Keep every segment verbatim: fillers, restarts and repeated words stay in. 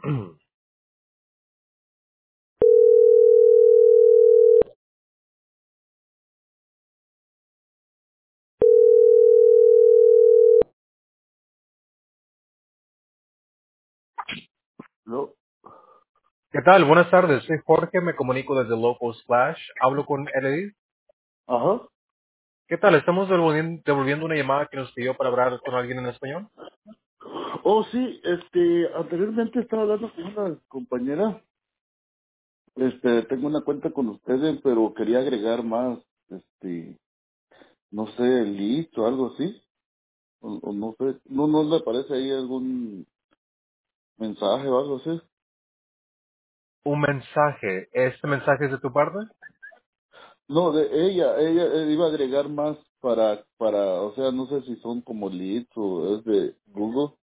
No. ¿Qué tal? Buenas tardes. Soy Jorge, me comunico desde Local Splash. Hablo con Elodie. Ajá. ¿Qué tal? Estamos devolviendo, devolviendo una llamada que nos pidió para hablar con alguien en español. Oh, sí, este, anteriormente estaba hablando con una compañera. Este, tengo una cuenta con ustedes, pero quería agregar más, este, no sé, leads o algo así. O, o no sé, no, no le aparece ahí algún mensaje o algo así. Un mensaje. ¿Este mensaje es de tu parte? No, de ella, ella eh, iba a agregar más para, para, o sea, no sé si son como leads o es de Google.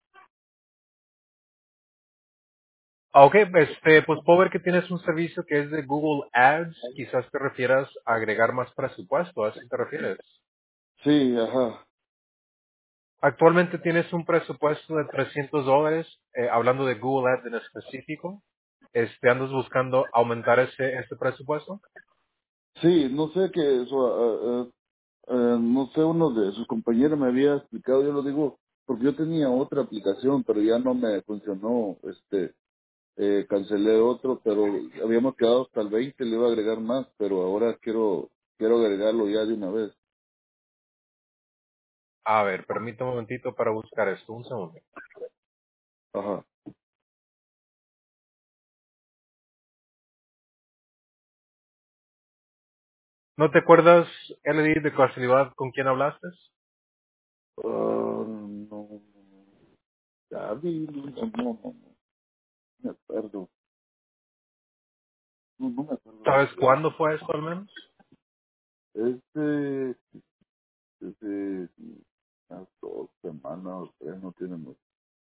Ah, ok, este, pues puedo ver que tienes un servicio que es de Google Ads. Quizás te refieras a agregar más presupuesto. ¿A eso te refieres? Sí, ajá. Actualmente tienes un presupuesto de trescientos dólares, eh, hablando de Google Ads en específico. Este, ¿andas buscando aumentar ese, ese presupuesto? Sí, no sé que eso, ah, ah, Eh, no sé, uno de sus compañeros me había explicado, yo lo digo, porque yo tenía otra aplicación, pero ya no me funcionó, este, eh, cancelé otro, pero habíamos quedado hasta el veinte, le iba a agregar más, pero ahora quiero, quiero agregarlo ya de una vez. A ver, permítame un momentito para buscar esto. Un segundo. Ajá. ¿No te acuerdas, Elodie, de casualidad con quién hablaste? Ah, no, Gaby, no, no, no, no me acuerdo, no, no me acuerdo de ¿Sabes verdad. cuándo fue esto al menos? Este, este, unas dos semanas o tres, no tiene mucho.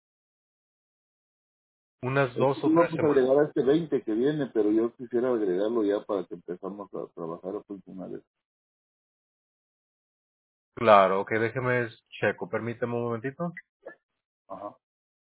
Unas Es que dos o tres íbamos a semanas. agregar a este veinte que viene, pero yo quisiera agregarlo ya para que empezamos a trabajar a funcionar. Claro, ok, déjeme checo. Permíteme un momentito. Ajá.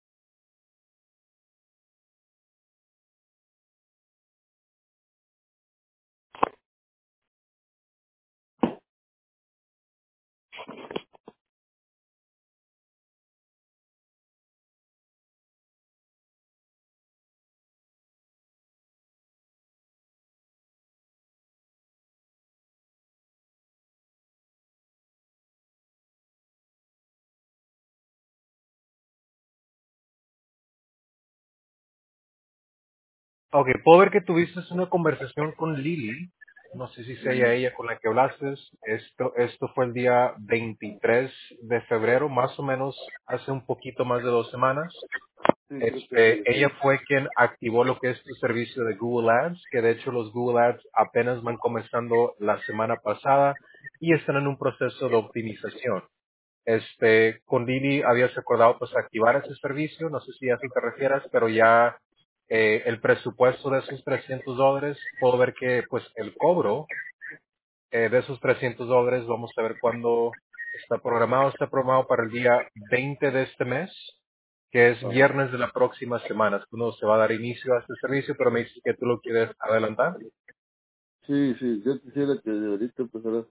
Ok, puedo ver que tuviste una conversación con Lily. No sé si sea ella, Mm, ella con la que hablaste. Esto, esto fue el día veintitrés de febrero, más o menos hace un poquito más de dos semanas. sí, creo que Este, sí. ella fue quien activó lo que es tu servicio de Google Ads, que de hecho los Google Ads apenas van comenzando la semana pasada y están en un proceso de optimización. Este, con Lili habías acordado pues activar ese servicio, no sé si a eso te refieras, pero ya eh, el presupuesto de esos trescientos dólares, puedo ver que pues el cobro eh, de esos trescientos dólares, vamos a ver cuándo está programado, está programado para el día veinte de este mes, que es Ajá. viernes de la próxima semana, es cuando se va a dar inicio a este servicio, pero me dices que tú lo quieres adelantar. Sí, sí, yo quisiera que ahorita empezara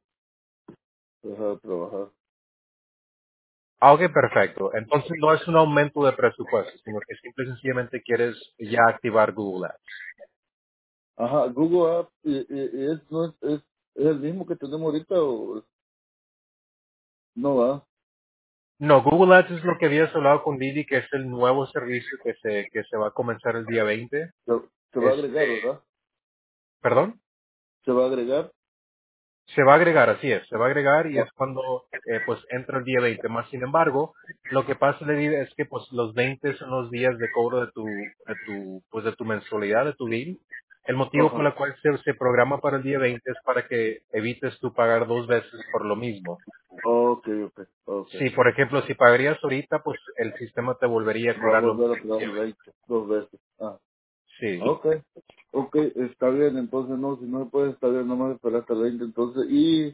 a, a trabajar. Ah, ok, perfecto. Entonces no es un aumento de presupuesto, sino que simple y sencillamente quieres ya activar Google Ads. Ajá, Google App, y, y- y es, no es, es, ¿es el mismo que tenemos ahorita o no va? No, Google Ads es lo que habías hablado con Didi, que es el nuevo servicio que se, que se va a comenzar el día veinte. Se, se va a Este, agregar, ¿verdad? ¿perdón? Se va a agregar. Se va a agregar, así es, se va a agregar y es cuando eh, pues entra el día veinte. Más sin embargo, lo que pasa David, es que pues los veinte son los días de cobro de tu, de tu, pues de tu mensualidad, de tu bill. El motivo por Ajá. el cual se, se programa para el día veinte es para que evites tú pagar dos veces por lo mismo. Ok, ok, ok. Si, por ejemplo, si pagarías ahorita, pues el sistema te volvería a Va a cobrar lo volver mismo a el pagar día el veinte. veinte, dos veces. Ah. Sí. Ok, ok, está bien, entonces no, si no me puede estar bien, nomás esperar hasta el veinte, entonces, y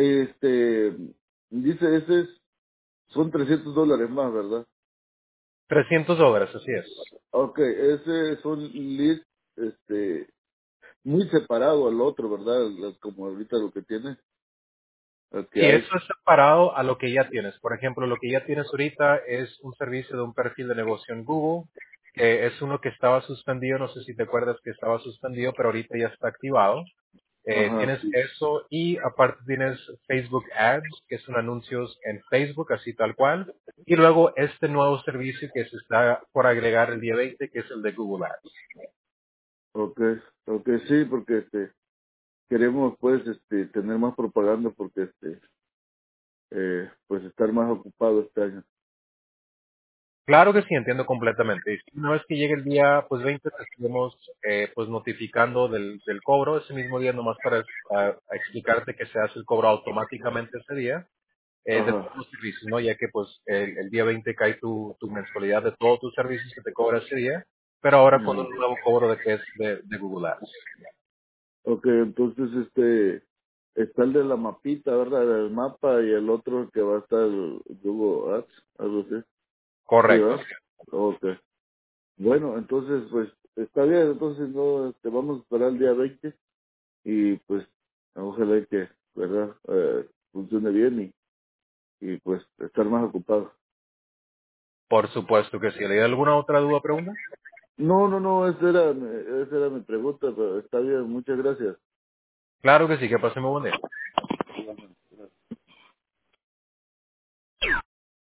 este, dice, ese es, son trescientos dólares más, ¿verdad? trescientos dólares, así es. Ok, ese es un list, este, muy separado al otro, ¿verdad? Las- Como ahorita lo que tiene, el que Si hay. eso es separado a lo que ya tienes, por ejemplo, lo que ya tienes ahorita es un servicio de un perfil de negocio en Google, que es uno que estaba suspendido, no sé si te acuerdas que estaba suspendido, pero ahorita ya está activado. Eh, Ajá, tienes sí. eso y aparte tienes Facebook Ads, que son anuncios en Facebook, así tal cual. Y luego este nuevo servicio que se está por agregar el día veinte, que es el de Google Ads. Ok, ok, sí, porque este, queremos pues este, tener más propaganda porque este, eh, pues estar más ocupado este año. Claro que sí, entiendo completamente. Y una vez que llegue el día pues veinte, te estaremos eh, pues notificando del, del cobro ese mismo día, nomás para ah, explicarte que se hace el cobro automáticamente ese día eh, de todos Ajá. los servicios, ¿no? Ya que pues el, el día veinte cae tu, tu mensualidad de todos tus servicios que te cobra ese día, pero ahora con Ujú. un nuevo cobro de que es de, de Google Ads. Ok, entonces este, está el de la mapita, ¿verdad? El mapa y el otro que va a estar Google Ads, algo así. Sí, Correcto. ¿verdad? Ok. Bueno, entonces pues está bien, entonces no, este, vamos a esperar el día veinte y pues ojalá que, ¿verdad? Eh, funcione bien y, y pues estar más ocupado. Por supuesto que sí. ¿Le hay alguna otra duda o pregunta? No, no, no, esa era, mi- esa era mi pregunta, pero está bien, muchas gracias. Claro que sí, que pase muy buen día.